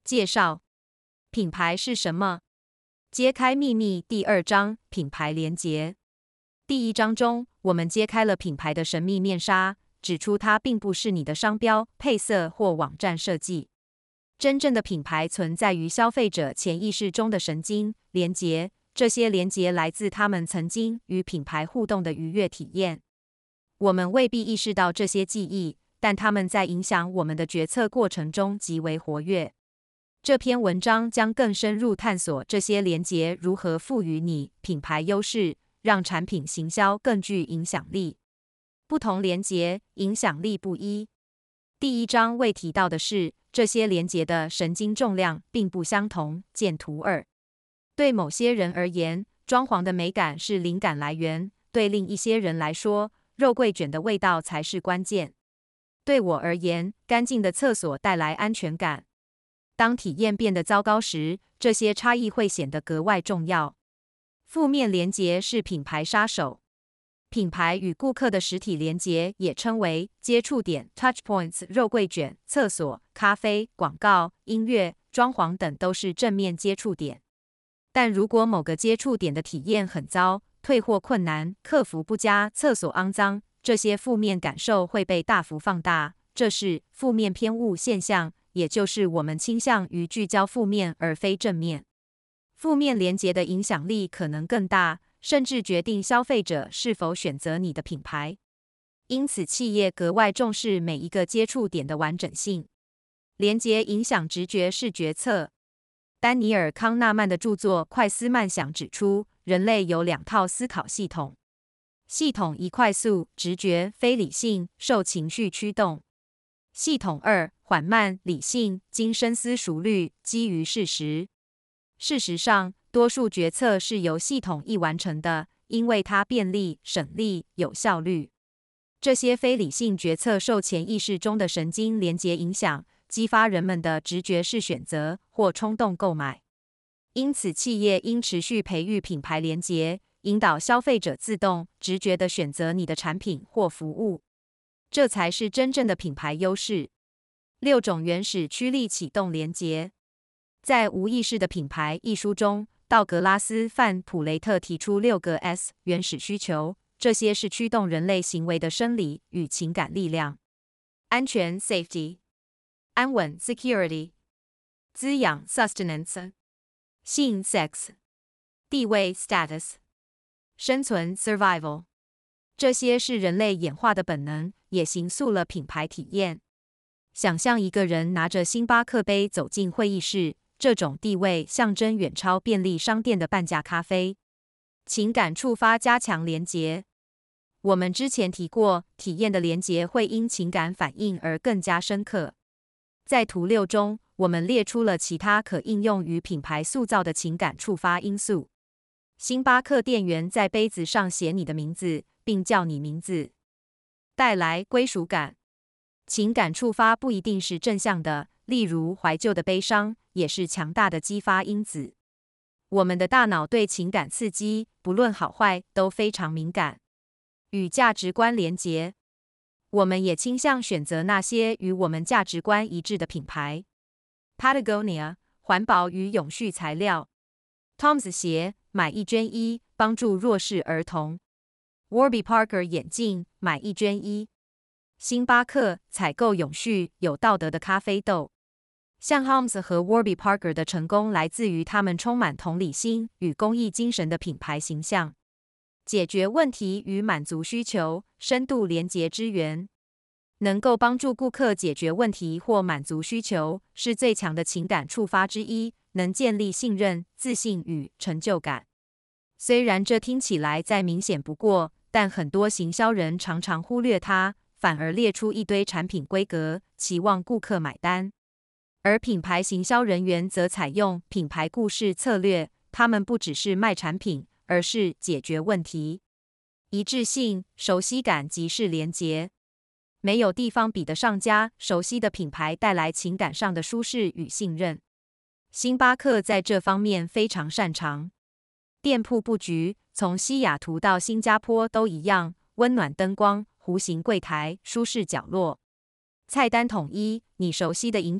介绍：品牌是什么？揭开秘密第2章：品牌连结。第1章中，我们揭开了品牌的神秘面纱，指出它并不是你的商标、配色或网站设计。真正的品牌存在于消费者潜意识中的神经连结，这些连结来自他们曾经与品牌互动的愉悦体验。我们未必意识到这些记忆，但它们在影响我们的决策过程中极为活跃。这篇文章将更深入探索这些连结如何赋予你品牌优势，让产品行销更具影响力。不同连结影响力不一。第1章未提到的是，这些连结的神经重量并不相同。见图2。对某些人而言，装潢的美感是灵感来源；对另一些人来说，肉桂卷的味道才是关键。对我而言，干净的厕所带来安全感。当体验变得糟糕时，这些差异会显得格外重要。负面连结是品牌杀手。品牌与顾客的实体连结也称为接触点 （touch points）。肉桂卷、厕所、咖啡、广告、音乐、装潢等都是正面接触点。但如果某个接触点的体验很糟，退货困难、客服不佳、厕所肮脏，这些负面感受会被大幅放大。这是负面偏误现象，也就是我们倾向于聚焦负面而非正面。负面连结的影响力可能更大，甚至决定消费者是否选择你的品牌。因此，企业格外重视每一个接触点的完整性。连结影响直觉式决策。丹尼尔·康纳曼的著作《快思慢想》指出，人类有2套思考系统。系统1：快速、直觉、非理性，受情绪驱动；系统2：缓慢、理性，经深思熟虑，基于事实。事实上，多数决策是由系统1完成的，因为它便利、省力、有效率。这些非理性决策受潜意识中的神经连结影响，激发人们的直觉式选择或冲动购买。因此，企业应持续培育品牌连结，引导消费者自动、直觉地选择你的产品或服务。这才是真正的品牌优势。6种原始驱力启动连结。在《无意识的品牌》一书中，道格拉斯·范普雷特提出6个 S 原始需求，这些是驱动人类行为的生理与情感力量：安全 （safety）、安稳 （security）、滋养 （sustenance）、性 （sex）、地位 （status）、生存 （survival）。这些是人类演化的本能，也形塑了品牌体验。想象一个人拿着星巴克杯走进会议室，这种地位象征远超便利商店的半价咖啡。情感触发加强连结。我们之前提过，体验的连结会因情感反应而更加深刻。在图6中，我们列出了其他可应用于品牌塑造的情感触发因素。星巴克店员在杯子上写你的名字，并叫你名字，带来归属感。情感触发不一定是正向的，例如怀旧的悲伤也是强大的激发因子。我们的大脑对情感刺激，不论好坏，都非常敏感。与价值观连结。我们也倾向选择那些与我们价值观一致的品牌。Patagonia 环保与永续材料。Tom's 鞋买1捐1，帮助弱势儿童。Warby Parker 眼镜买1捐1。星巴克采购永续、有道德的咖啡豆。像 Tom's 和 Warby Parker 的成功来自于他们充满同理心与公益精神的品牌形象。解决问题与满足需求，深度连结支援。能够帮助顾客解决问题或满足需求，是最强的情感触发之一，能建立信任、自信与成就感。虽然这听起来再明显不过，但很多行销人常常忽略它，反而列出一堆产品规格，期望顾客买单。而品牌行销人员则采用品牌故事策略，他们不只是卖产品，而是解决问题。一致性、熟悉感即是连结。没有地方比得上家熟悉的品牌带来情感上的舒适与信任。星巴克在这方面非常擅长。店铺布局从西雅图到新加坡都一样，温暖灯光、弧形柜台、舒适角落。菜单统一，你熟悉的饮品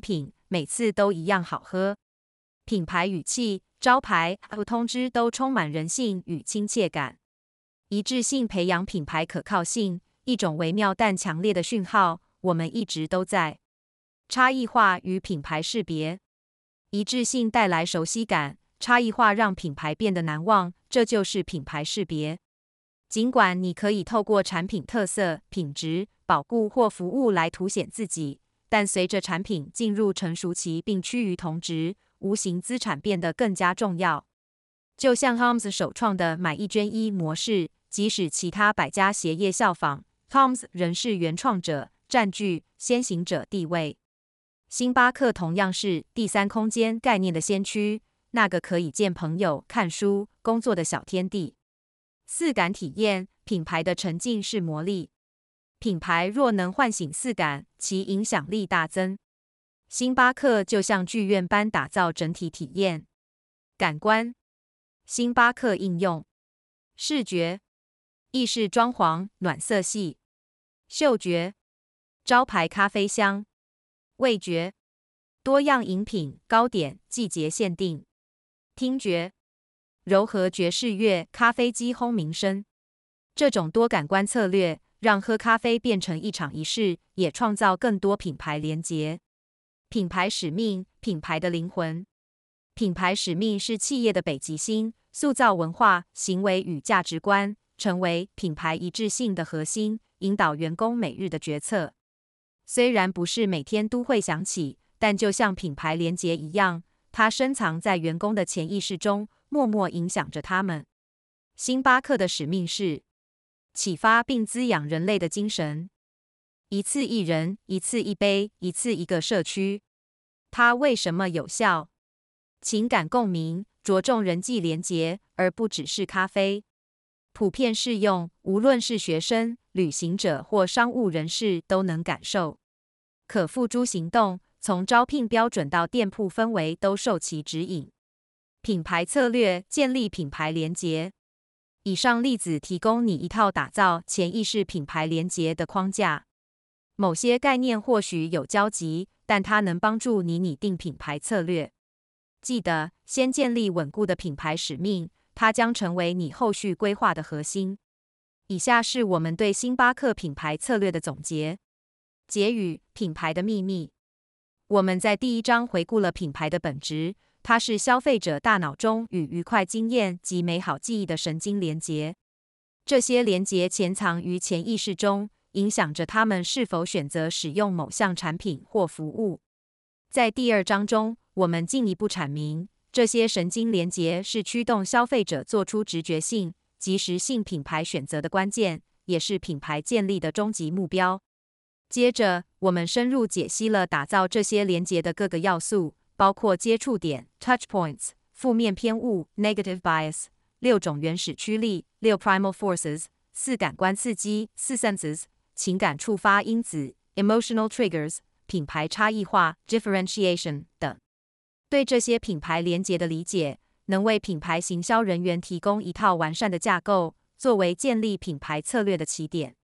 每次都一样好喝。品牌语气、招牌和通知都充满人性与亲切感。一致性培养品牌可靠性，一种微妙但强烈的讯号，我们一直都在。差异化与品牌识别。一致性带来熟悉感，差异化让品牌变得难忘，这就是品牌识别。尽管你可以透过产品特色、品质、保固或服务来凸显自己，但随着产品进入成熟期并趋于同质，无形资产变得更加重要。就像 Tom's 首创的买一捐一模式，即使其他百家鞋业效仿， Tom's 仍是原创者，占据先行者地位。星巴克同样是第三空间概念的先驱，那个可以见朋友、看书、工作的小天地。四感体验，品牌的沉浸式魔力。品牌若能唤醒四感，其影响力大增。星巴克就像剧院般打造整体体验。感官，星巴克应用。视觉，意式装潢，暖色系。嗅觉，招牌咖啡香。味觉，多样饮品、糕点、季节限定。听觉，柔和爵士乐、咖啡机轰鸣声。这种多感官策略让喝咖啡变成一场仪式，也创造更多品牌连结。品牌使命，品牌的灵魂。品牌使命是企业的北极星，塑造文化、行为与价值观，成为品牌一致性的核心，引导员工每日的决策。虽然不是每天都会想起，但就像品牌连结一样，它深藏在员工的潜意识中，默默影响着他们。星巴克的使命是启发并滋养人类的精神。一次一人，一次一杯，一次一个社区。它为什么有效？情感共鸣，着重人际连结，而不只是咖啡。普遍适用，无论是学生、旅行者或商务人士都能感受。可付诸行动，从招聘标准到店铺氛围都受其指引。品牌策略，建立品牌连结。以上例子提供你一套打造潜意识品牌连结的框架。某些概念或许有交集，但它能帮助你拟定品牌策略。记得先建立稳固的品牌使命，它将成为你后续规划的核心。以下是我们对星巴克品牌策略的总结。结语：品牌的秘密。我们在第一章回顾了品牌的本质，它是消费者大脑中与愉快经验及美好记忆的神经连结。这些连结潜藏于潜意识中，影响着他们是否选择使用某项产品或服务。在第二章中，我们进一步阐明，这些神经连结是驱动消费者做出直觉性、即时性品牌选择的关键，也是品牌建立的终极目标。接着，我们深入解析了打造这些连结的各个要素，包括接触点 （touch points）、负面偏误 （negative bias）、6种原始驱力（6 primal forces）、4感官刺激（4 senses）、情感触发因子 （emotional triggers）、品牌差异化 （differentiation） 等。对这些品牌连结的理解，能为品牌行销人员提供一套完善的架构，作为建立品牌策略的起点。